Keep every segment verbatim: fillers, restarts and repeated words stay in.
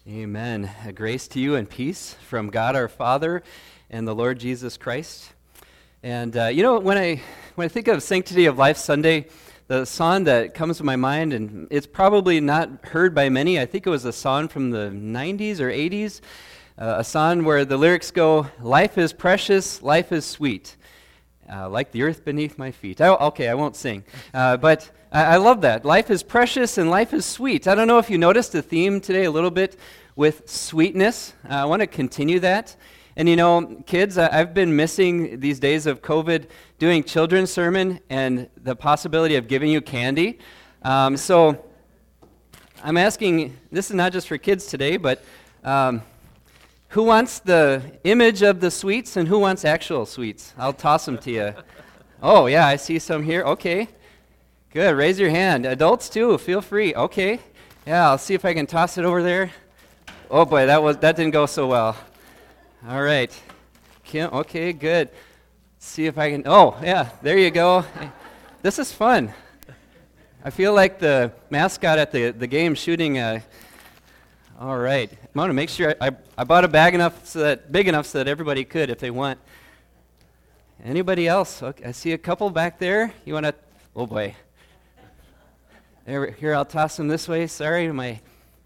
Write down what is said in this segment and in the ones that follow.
Amen. A grace to you and peace from God our Father and the Lord Jesus Christ. And uh, you know, when I when I think of Sanctity of Life Sunday, the song that comes to my mind, and it's probably not heard by many. I think it was a song from the nineties or eighties, uh, a song where the lyrics go, "Life is precious, life is sweet, uh, like the earth beneath my feet." I, okay, I won't sing, uh, but I, I love that. Life is precious and life is sweet. I don't know if you noticed the theme today a little bit with sweetness. Uh, I want to continue that. And you know, kids, I, I've been missing these days of COVID doing children's sermon and the possibility of giving you candy. Um, so I'm asking, this is not just for kids today, but um, who wants the image of the sweets and who wants actual sweets? I'll toss them to you. Oh, yeah, I see some here. Okay, good. Raise your hand. Adults too, feel free. Okay, yeah, I'll see if I can toss it over there. Oh boy, that was that didn't go so well. All right, Kim. Okay, good. Let's see if I can. Oh, yeah, there you go. This is fun. I feel like the mascot at the the game shooting. Uh, all right, I want to make sure I, I I bought a bag enough so that big enough so that everybody could if they want. Anybody else? Okay, I see a couple back there. You want to? Oh boy. There, here, I'll toss them this way. Sorry, my.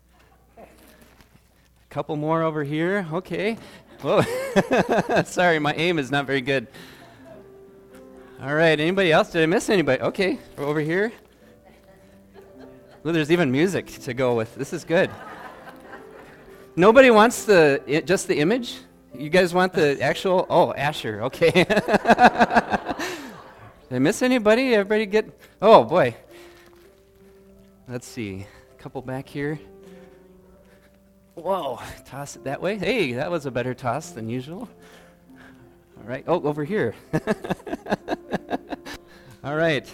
Couple more over here. Okay. Whoa. Sorry, my aim is not very good. All right. Anybody else? Did I miss anybody? Okay. Over here. Well, there's even music to go with. This is good. Nobody wants the I- just the image? You guys want the actual? Oh, Asher. Okay. Did I miss anybody? Everybody get? Oh boy. Let's see. A couple back here. Whoa, toss it that way. Hey, that was a better toss than usual. All right. Oh, over here. All right.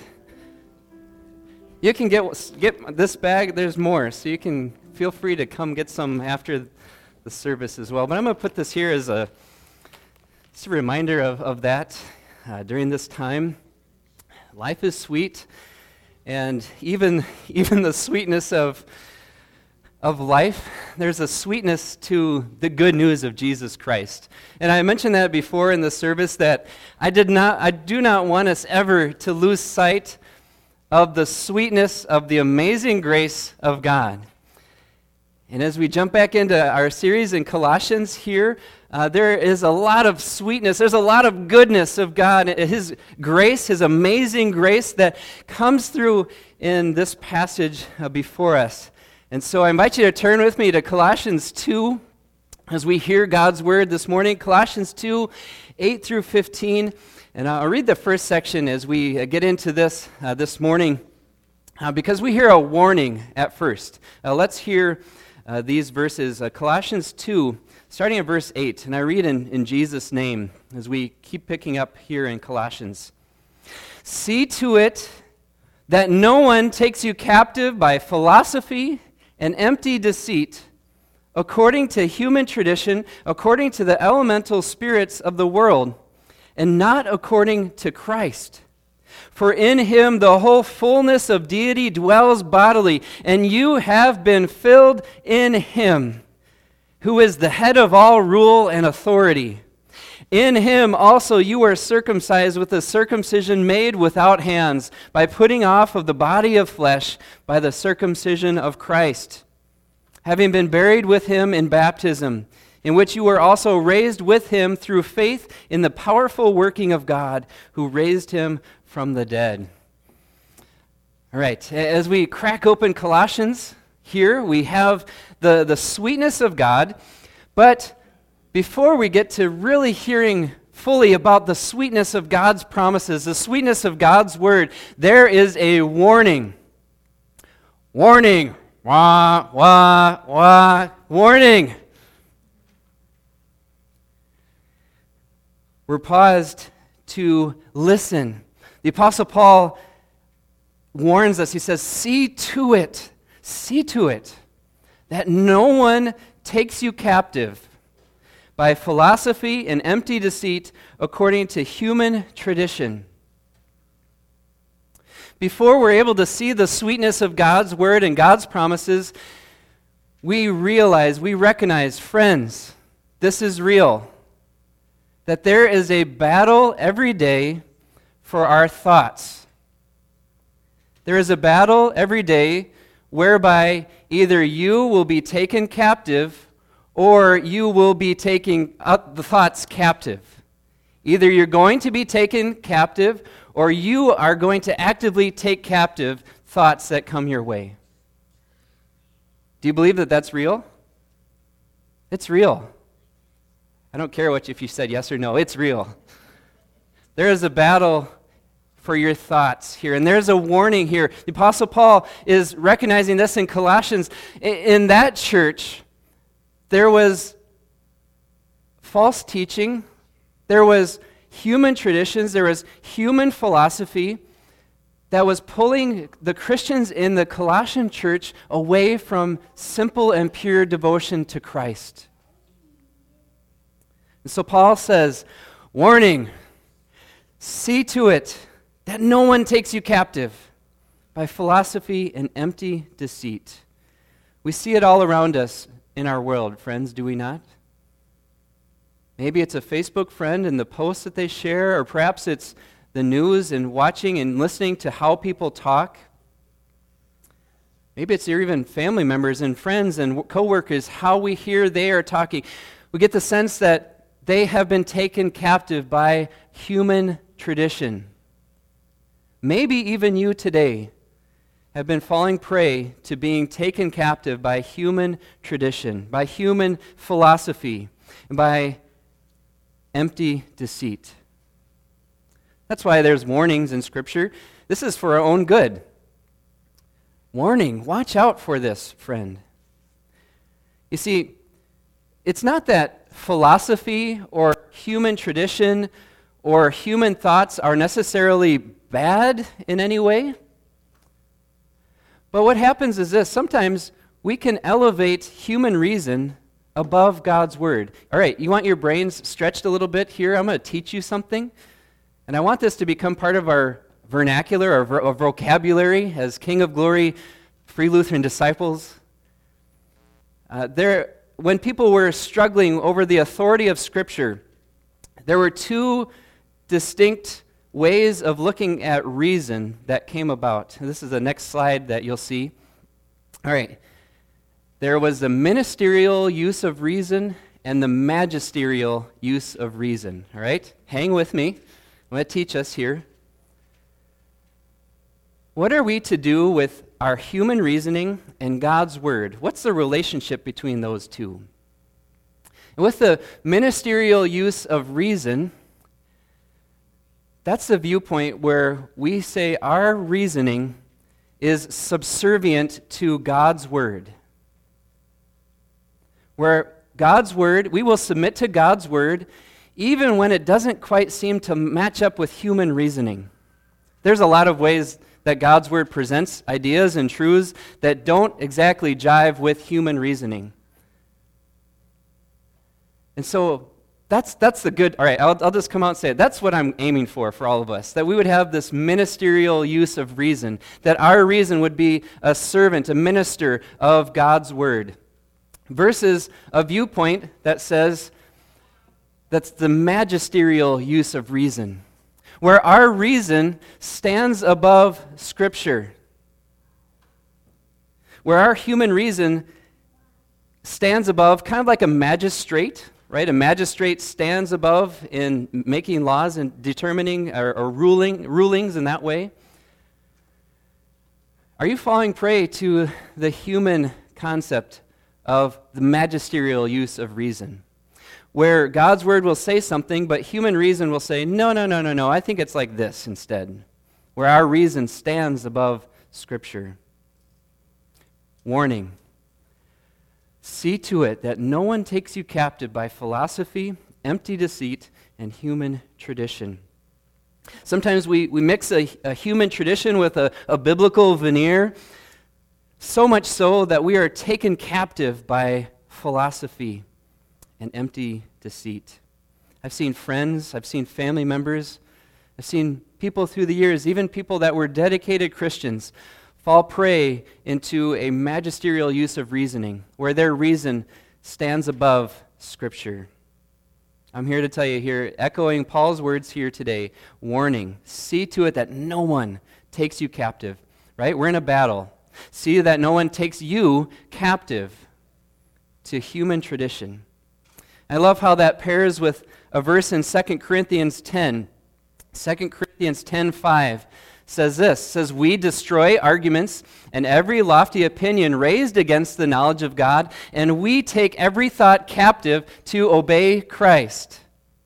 You can get get this bag. There's more, so you can feel free to come get some after the service as well. But I'm going to put this here as a, just a reminder of, of that uh, during this time. Life is sweet, and even even the sweetness of of life, there's a sweetness to the good news of Jesus Christ. And I mentioned that before in the service that I did not I do not want us ever to lose sight of the sweetness of the amazing grace of God. And as we jump back into our series in Colossians here, uh, there is a lot of sweetness, there's a lot of goodness of God, His grace, His amazing grace that comes through in this passage uh, before us. And so I invite you to turn with me to Colossians two as we hear God's word this morning. Colossians two, eight through fifteen. And I'll read the first section as we get into this uh, this morning uh, because we hear a warning at first. Uh, let's hear uh, these verses. Uh, Colossians two, starting at verse eight. And I read in, in Jesus' name as we keep picking up here in Colossians. See to it that no one takes you captive by philosophy and empty deceit, according to human tradition, according to the elemental spirits of the world, and not according to Christ. For in him the whole fullness of deity dwells bodily, and you have been filled in him, who is the head of all rule and authority. In him also you are circumcised with a circumcision made without hands, by putting off of the body of flesh by the circumcision of Christ, having been buried with him in baptism, in which you were also raised with him through faith in the powerful working of God, who raised him from the dead. All right, as we crack open Colossians here, we have the, the sweetness of God, but before we get to really hearing fully about the sweetness of God's promises, the sweetness of God's word, there is a warning. Warning. Wah, wah, wah. Warning. We're paused to listen. The Apostle Paul warns us. He says, see to it, see to it, that no one takes you captive by philosophy and empty deceit according to human tradition. Before we're able to see the sweetness of God's word and God's promises, we realize, we recognize, friends, this is real, that there is a battle every day for our thoughts. There is a battle every day whereby either you will be taken captive or you will be taking up the thoughts captive. Either you're going to be taken captive or you are going to actively take captive thoughts that come your way. Do you believe that that's real? It's real. I don't care what if you said yes or no, it's real. There is a battle for your thoughts here, and there's a warning here. The Apostle Paul is recognizing this in Colossians. In that church, there was false teaching, there was human traditions, there was human philosophy that was pulling the Christians in the Colossian church away from simple and pure devotion to Christ. And so Paul says, warning, see to it that no one takes you captive by philosophy and empty deceit. We see it all around us in our world, friends, do we not? Maybe it's a Facebook friend and the posts that they share, or perhaps it's the news and watching and listening to how people talk. Maybe it's even family members and friends and coworkers, how we hear they are talking. We get the sense that they have been taken captive by human tradition. Maybe even you today have been falling prey to being taken captive by human tradition, by human philosophy, and by empty deceit. That's why there's warnings in Scripture. This is for our own good. Warning, watch out for this, friend. You see, it's not that philosophy or human tradition or human thoughts are necessarily bad in any way. But what happens is this: sometimes we can elevate human reason above God's Word. All right, you want your brains stretched a little bit here? I'm going to teach you something. And I want this to become part of our vernacular, our, vo- our vocabulary as King of Glory Free Lutheran disciples. Uh, there, when people were struggling over the authority of Scripture, there were two distinct ways of looking at reason that came about. And this is the next slide that you'll see. All right. There was the ministerial use of reason and the magisterial use of reason. All right? Hang with me. I'm going to teach us here. What are we to do with our human reasoning and God's Word? What's the relationship between those two? And with the ministerial use of reason, that's the viewpoint where we say our reasoning is subservient to God's Word. Where God's Word, we will submit to God's Word even when it doesn't quite seem to match up with human reasoning. There's a lot of ways that God's Word presents ideas and truths that don't exactly jive with human reasoning. And so that's that's the good, all right, I'll, I'll just come out and say it. That's what I'm aiming for for all of us, that we would have this ministerial use of reason, that our reason would be a servant, a minister of God's Word, versus a viewpoint that says that's the magisterial use of reason, where our reason stands above Scripture, where our human reason stands above, kind of like a magistrate, right? A magistrate stands above in making laws and determining or, or ruling rulings in that way. Are you falling prey to the human concept of the magisterial use of reason, where God's Word will say something, but human reason will say, no, no, no, no, no, I think it's like this instead, where our reason stands above Scripture? Warning. See to it that no one takes you captive by philosophy, empty deceit, and human tradition. Sometimes we, we mix a, a human tradition with a, a biblical veneer, so much so that we are taken captive by philosophy and empty deceit. I've seen friends, I've seen family members, I've seen people through the years, even people that were dedicated Christians, fall prey into a magisterial use of reasoning, where their reason stands above Scripture. I'm here to tell you here, echoing Paul's words here today, warning, see to it that no one takes you captive, right? We're in a battle. See that no one takes you captive to human tradition. I love how that pairs with a verse in Second Corinthians ten. Second Corinthians ten five says this, says, we destroy arguments and every lofty opinion raised against the knowledge of God, and we take every thought captive to obey Christ.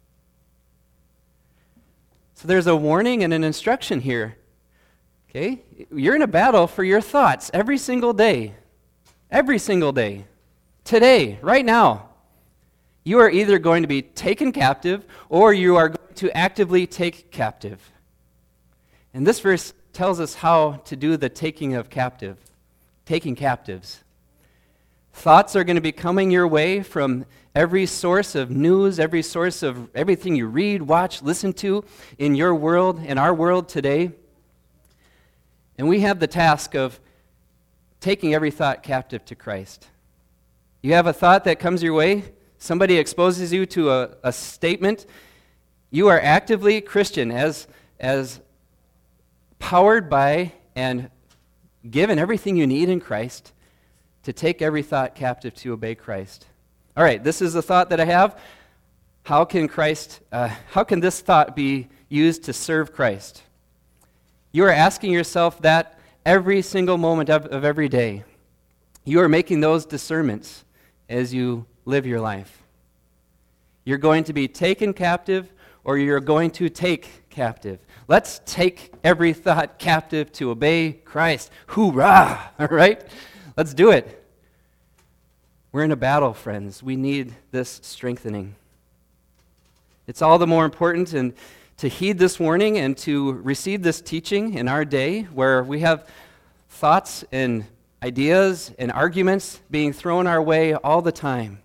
So there's a warning and an instruction here. Okay? You're in a battle for your thoughts every single day. Every single day. Today, right now. You are either going to be taken captive or you are going to actively take captive. And this verse tells us how to do the taking of captive, taking captives. Thoughts are going to be coming your way from every source of news, every source of everything you read, watch, listen to in your world, in our world today. And we have the task of taking every thought captive to Christ. You have a thought that comes your way, somebody exposes you to a, a statement, you are actively Christian, as, as powered by and given everything you need in Christ to take every thought captive to obey Christ. All right, this is the thought that I have. How can Christ, uh, how can this thought be used to serve Christ? You are asking yourself that every single moment of, of every day. You are making those discernments as you live your life. You're going to be taken captive or you're going to take captive. Let's take every thought captive to obey Christ. Hoorah! All right? Let's do it. We're in a battle, friends. We need this strengthening. It's all the more important and to heed this warning and to receive this teaching in our day where we have thoughts and ideas and arguments being thrown our way all the time.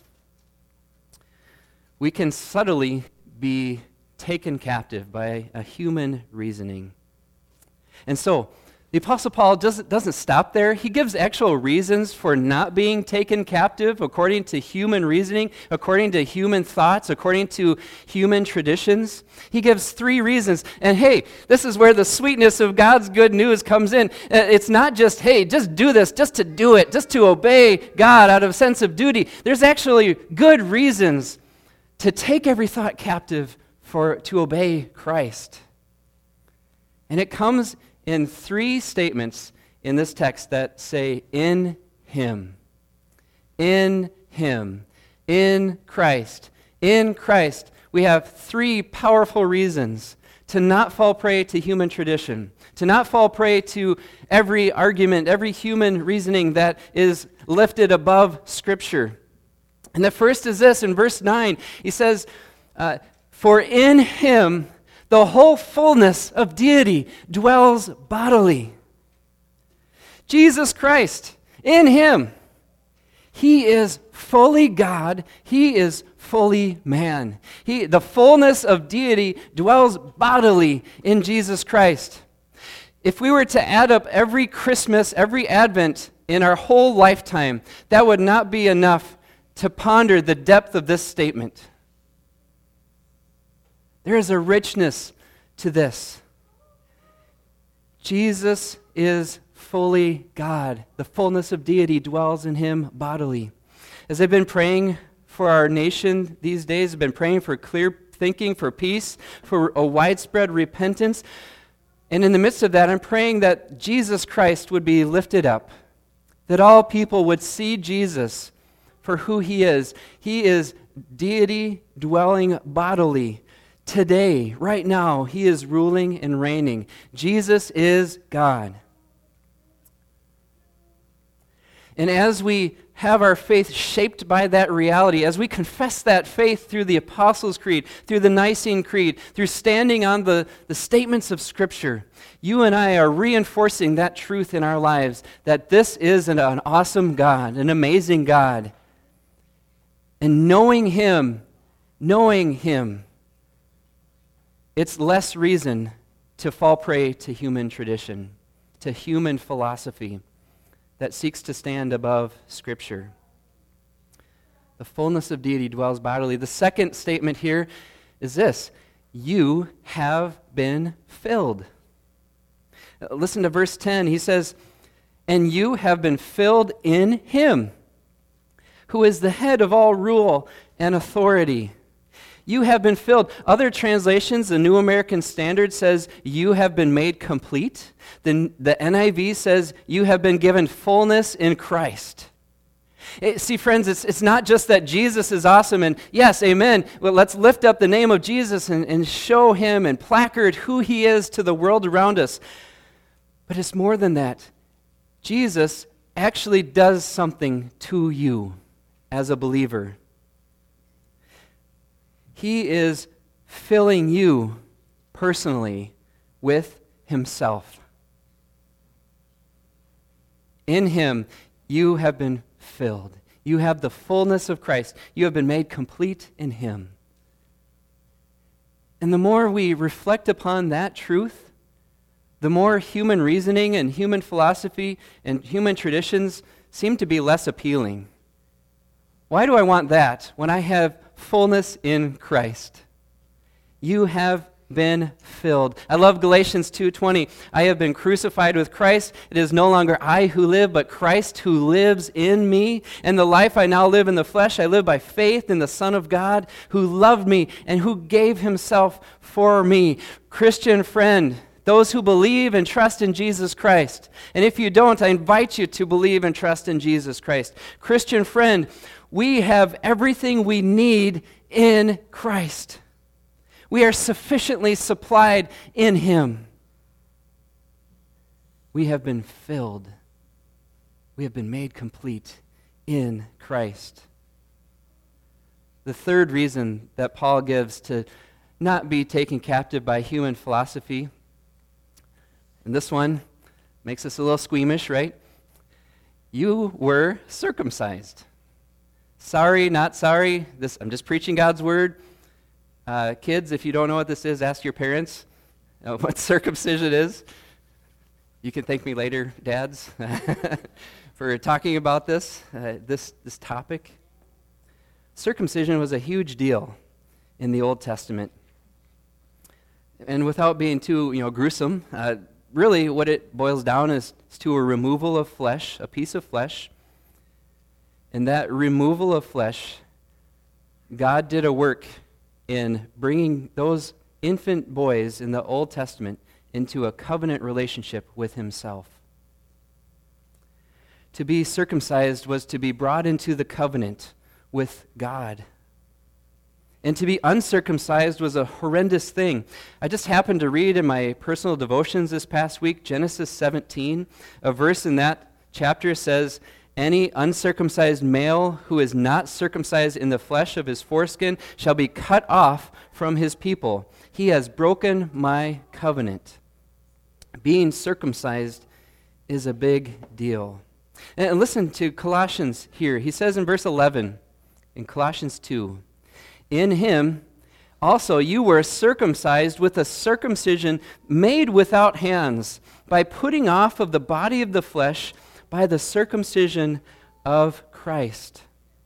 We can subtly be taken captive by a human reasoning. And so, the Apostle Paul doesn't, doesn't stop there. He gives actual reasons for not being taken captive according to human reasoning, according to human thoughts, according to human traditions. He gives three reasons. And hey, this is where the sweetness of God's good news comes in. It's not just, hey, just do this, just to do it, just to obey God out of a sense of duty. There's actually good reasons to take every thought captive for to obey Christ. And it comes in three statements in this text that say, in Him, in Him, in Christ, in Christ. We have three powerful reasons to not fall prey to human tradition, to not fall prey to every argument, every human reasoning that is lifted above Scripture. And the first is this, in verse nine, he says, uh, for in Him the whole fullness of deity dwells bodily. Jesus Christ, in Him, He is fully God, He is fully man. He, the fullness of deity dwells bodily in Jesus Christ. If we were to add up every Christmas, every Advent in our whole lifetime, that would not be enough to ponder the depth of this statement. There is a richness to this. Jesus is fully God. The fullness of deity dwells in Him bodily. As I've been praying for our nation these days, I've been praying for clear thinking, for peace, for a widespread repentance. And in the midst of that, I'm praying that Jesus Christ would be lifted up, that all people would see Jesus for who He is. He is deity dwelling bodily. Today, right now, He is ruling and reigning. Jesus is God. And as we have our faith shaped by that reality, as we confess that faith through the Apostles' Creed, through the Nicene Creed, through standing on the, the statements of Scripture, you and I are reinforcing that truth in our lives, that this is an, an awesome God, an amazing God. And knowing Him, knowing Him, it's less reason to fall prey to human tradition. to human philosophy that seeks to stand above Scripture. The fullness of deity dwells bodily. The second statement here is this: you have been filled. Listen to verse ten. He says, and you have been filled in him, who is the head of all rule and authority. You have been filled. Other translations, the New American Standard says, you have been made complete. The, the N I V says, you have been given fullness in Christ. It, see, friends, it's, it's not just that Jesus is awesome, and yes, amen, well, let's lift up the name of Jesus and, and show him and placard who he is to the world around us. But it's more than that. Jesus actually does something to you as a believer. He is filling you personally with himself. In him, you have been filled. You have the fullness of Christ. You have been made complete in him. And the more we reflect upon that truth, the more human reasoning and human philosophy and human traditions seem to be less appealing. Why do I want that when I have fullness in Christ? You have been filled. I love Galatians two twenty. I have been crucified with Christ. It is no longer I who live, but Christ who lives in me. And the life I now live in the flesh, I live by faith in the Son of God who loved me and who gave himself for me. Christian friend, those who believe and trust in Jesus Christ. And if you don't, I invite you to believe and trust in Jesus Christ. Christian friend, we have everything we need in Christ. We are sufficiently supplied in him. We have been filled. We have been made complete in Christ. The third reason that Paul gives to not be taken captive by human philosophy, and this one makes us a little squeamish, right? You were circumcised. Sorry, not sorry. This, I'm just preaching God's word. Uh, kids, if you don't know what this is, ask your parents uh, what circumcision is. You can thank me later, dads, for talking about this, uh, this, this topic. Circumcision was a huge deal in the Old Testament. And without being too, you know, gruesome, uh, really what it boils down is to a removal of flesh, a piece of flesh. And that removal of flesh, God did a work in bringing those infant boys in the Old Testament into a covenant relationship with himself. To be circumcised was to be brought into the covenant with God. And to be uncircumcised was a horrendous thing. I just happened to read in my personal devotions this past week, Genesis seventeen, a verse in that chapter says, any uncircumcised male who is not circumcised in the flesh of his foreskin shall be cut off from his people. He has broken my covenant. Being circumcised is a big deal. And listen to Colossians here. He says in verse eleven, in Colossians two, in him also you were circumcised with a circumcision made without hands, by putting off of the body of the flesh by the circumcision of Christ.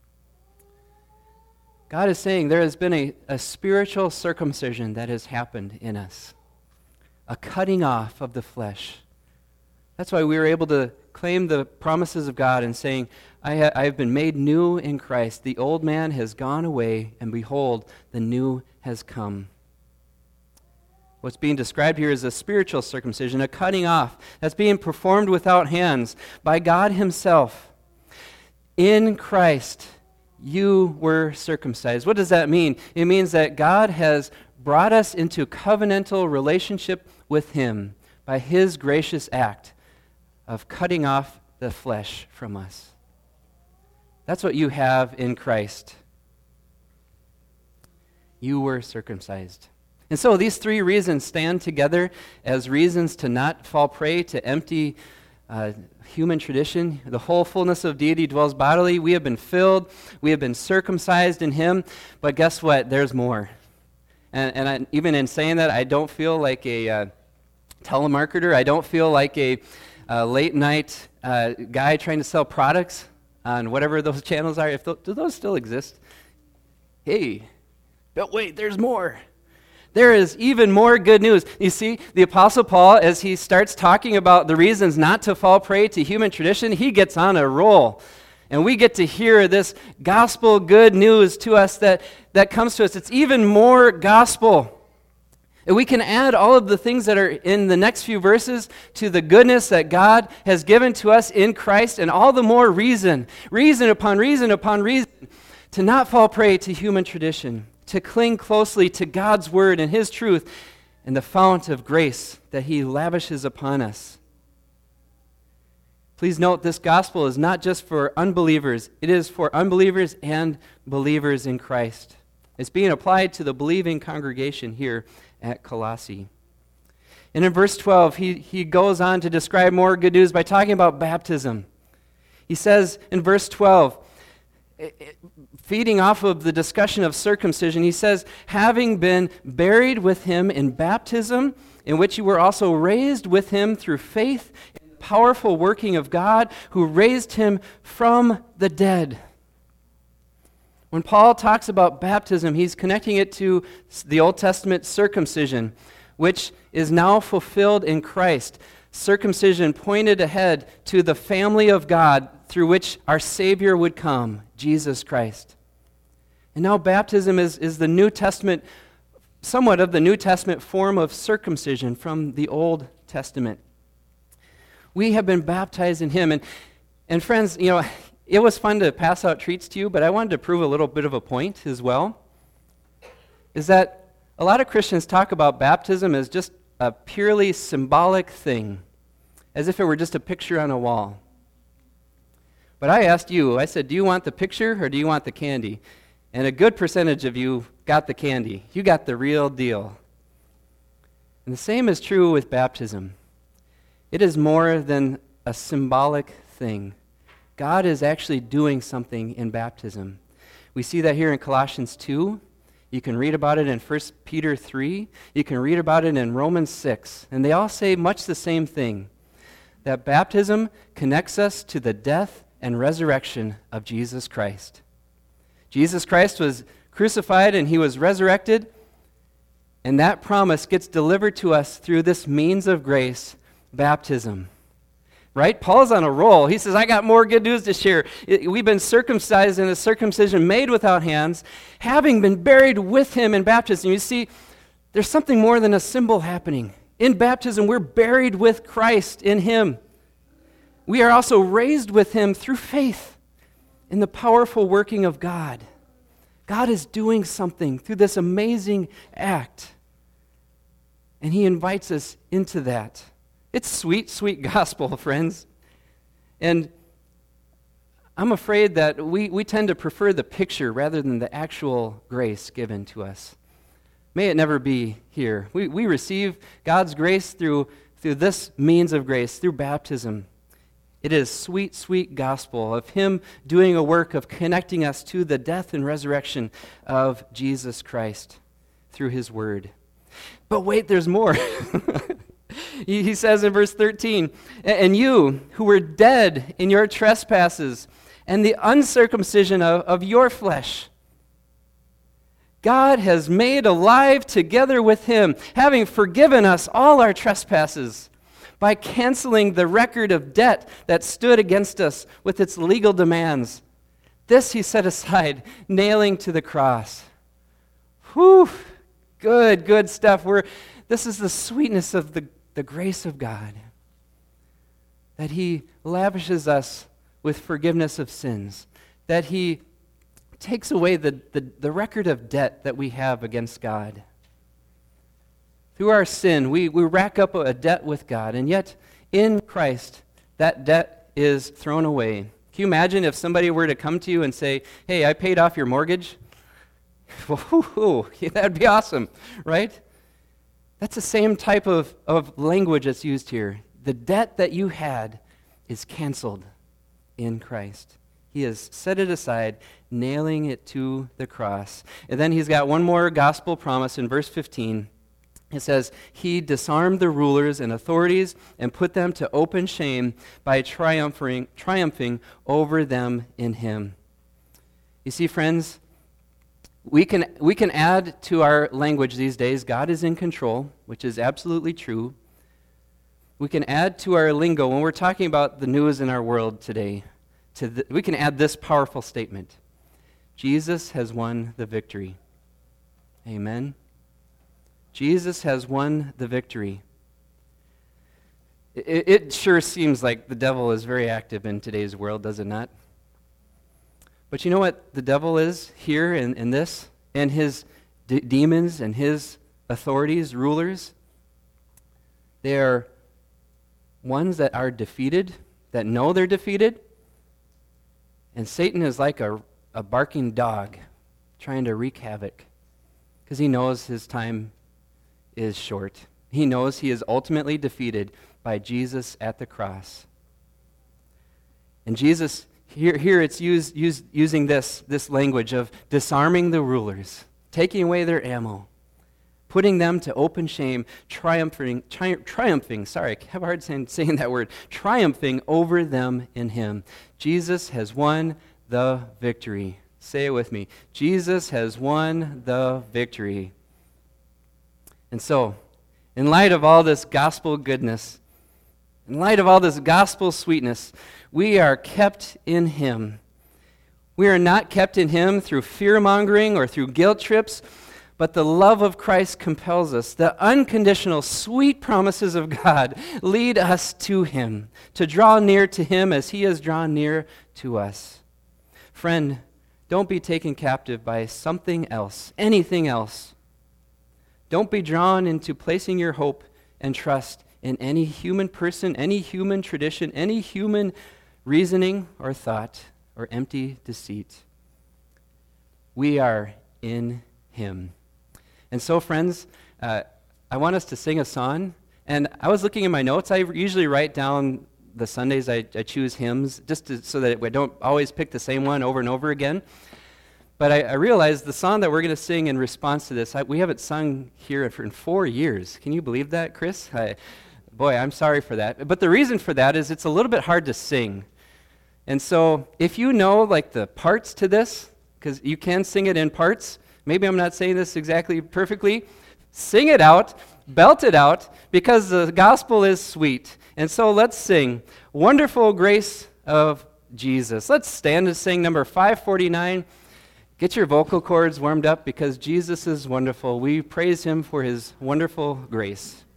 God is saying there has been a, a spiritual circumcision that has happened in us, a cutting off of the flesh. That's why we were able to claim the promises of God and saying, I, ha- I have been made new in Christ. The old man has gone away, and behold, the new has come. What's being described here is a spiritual circumcision, a cutting off that's being performed without hands by God himself. In Christ, you were circumcised. What does that mean? It means that God has brought us into covenantal relationship with him by his gracious act of cutting off the flesh from us. That's what you have in Christ. You were circumcised. And so these three reasons stand together as reasons to not fall prey to empty uh, human tradition. The whole fullness of deity dwells bodily. We have been filled. We have been circumcised in him. But guess what? There's more. And, and I, even in saying that, I don't feel like a uh, telemarketer. I don't feel like a, a late night uh, guy trying to sell products on whatever those channels are. If th- do those still exist? Hey, but wait, there's more. There is even more good news. You see, the Apostle Paul, as he starts talking about the reasons not to fall prey to human tradition, he gets on a roll. And we get to hear this gospel good news to us that, that comes to us. It's even more gospel. And we can add all of the things that are in the next few verses to the goodness that God has given to us in Christ, and all the more reason, reason upon reason upon reason, to not fall prey to human tradition, to cling closely to God's word and his truth and the fount of grace that he lavishes upon us. Please note, this gospel is not just for unbelievers. It is for unbelievers and believers in Christ. It's being applied to the believing congregation here at Colossae. And in verse twelve, he, he goes on to describe more good news by talking about baptism. He says in verse twelve, feeding off of the discussion of circumcision, he says, having been buried with him in baptism, in which you were also raised with him through faith in the powerful working of God, who raised him from the dead. When Paul talks about baptism, he's connecting it to the Old Testament circumcision, which is now fulfilled in Christ. Circumcision pointed ahead to the family of God through which our Savior would come, Jesus Christ. And now baptism is, is the New Testament, somewhat of the New Testament form of circumcision from the Old Testament. We have been baptized in him. And, and friends, you know, it was fun to pass out treats to you, but I wanted to prove a little bit of a point as well, is that a lot of Christians talk about baptism as just a purely symbolic thing, as if it were just a picture on a wall. But I asked you, I said, do you want the picture or do you want the candy? And a good percentage of you got the candy. You got the real deal. And the same is true with baptism. It is more than a symbolic thing. God is actually doing something in baptism. We see that here in Colossians two. You can read about it in First Peter three. You can read about it in Romans six. And they all say much the same thing, that baptism connects us to the death and resurrection of Jesus Christ. Jesus Christ was crucified and he was resurrected, and that promise gets delivered to us through this means of grace, baptism. Right? Paul's on a roll. He says, I got more good news to share. We've been circumcised in a circumcision made without hands, having been buried with him in baptism. You see, there's something more than a symbol happening. In baptism, we're buried with Christ in him. We are also raised with him through faith in the powerful working of God. God is doing something through this amazing act, and he invites us into that. It's sweet, sweet gospel, friends. And I'm afraid that we, we tend to prefer the picture rather than the actual grace given to us. May it never be here. We, we receive God's grace through, through this means of grace, through baptism. It is sweet, sweet gospel of him doing a work of connecting us to the death and resurrection of Jesus Christ through his word. But wait, there's more. He says in verse thirteen, and you who were dead in your trespasses and the uncircumcision of, of your flesh, God has made alive together with him, having forgiven us all our trespasses by canceling the record of debt that stood against us with its legal demands. This he set aside, nailing to the cross. Whew, good, good stuff. We're, this is the sweetness of the The grace of God, that he lavishes us with forgiveness of sins, that he takes away the, the, the record of debt that we have against God. Through our sin, we, we rack up a debt with God, and yet in Christ, that debt is thrown away. Can you imagine if somebody were to come to you and say, hey, I paid off your mortgage? Whoa, that would be awesome, right? That's the same type of, of language that's used here. The debt that you had is canceled in Christ. He has set it aside, nailing it to the cross. And then he's got one more gospel promise in verse fifteen. It says, he disarmed the rulers and authorities and put them to open shame by triumphing, triumphing over them in him. You see, friends, we can, we can add to our language these days, God is in control, which is absolutely true. We can add to our lingo when we're talking about the news in our world today. To the, we can add this powerful statement. Jesus has won the victory. Amen. Jesus has won the victory. It, it sure seems like the devil is very active in today's world, does it not? But you know what the devil is here in, in this? And his d- demons and his authorities, rulers, they are ones that are defeated, that know they're defeated. And Satan is like a, a barking dog trying to wreak havoc because he knows his time is short. He knows he is ultimately defeated by Jesus at the cross. And Jesus, here, here it's used, used, using this, this language of disarming the rulers, taking away their ammo, putting them to open shame, triumphing, tri- triumphing, sorry, I have a hard time saying that word, triumphing over them in him. Jesus has won the victory. Say it with me. Jesus has won the victory. And so, in light of all this gospel goodness, in light of all this gospel sweetness, we are kept in him. We are not kept in him through fear-mongering or through guilt trips, but the love of Christ compels us. The unconditional, sweet promises of God lead us to him, to draw near to him as he has drawn near to us. Friend, don't be taken captive by something else, anything else. Don't be drawn into placing your hope and trust in any human person, any human tradition, any human reasoning or thought or empty deceit. We are in him. And so, friends, uh, I want us to sing a song. And I was looking in my notes. I usually write down the Sundays I, I choose hymns just to, so that I don't always pick the same one over and over again. But I, I realized the song that we're going to sing in response to this, I, we haven't sung here for in four years. Can you believe that, Chris? I, boy, I'm sorry for that. But the reason for that is it's a little bit hard to sing. And so if you know like the parts to this, because you can sing it in parts, maybe I'm not saying this exactly perfectly, sing it out, belt it out, because the gospel is sweet. And so let's sing Wonderful Grace of Jesus. Let's stand and sing number five forty-nine. Get your vocal cords warmed up because Jesus is wonderful. We praise him for his wonderful grace.